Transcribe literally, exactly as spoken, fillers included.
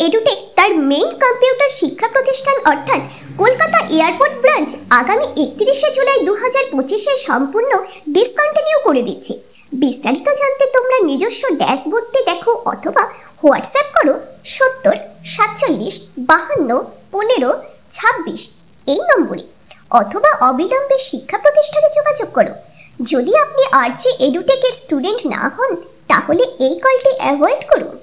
Edtech তার main computer শিক্ষা প্রতিষ্ঠান অর্থাৎ কলকাতা এয়ারপোর্ট ব্রাঞ্চ আগামী একত্রিশে জুলাই দু হাজার পঁচিশে সম্পূর্ণ ডিসকন্টিনিউ করে দিচ্ছে। বিস্তারিত জানতে তোমরা নিজস্ব ড্যাশবোর্ডটি দেখো অথবা হোয়াটসঅ্যাপ করো সত্তর সাতচল্লিশ বাহান্ন পনেরো ছাব্বিশ এই নম্বরে, অথবা অবিলম্বে শিক্ষা প্রতিষ্ঠানে যোগাযোগ করো। যদি আপনি আরজি এডুটেকের স্টুডেন্ট না হন তাহলে এই কলটি অ্যাভয়েড করুন।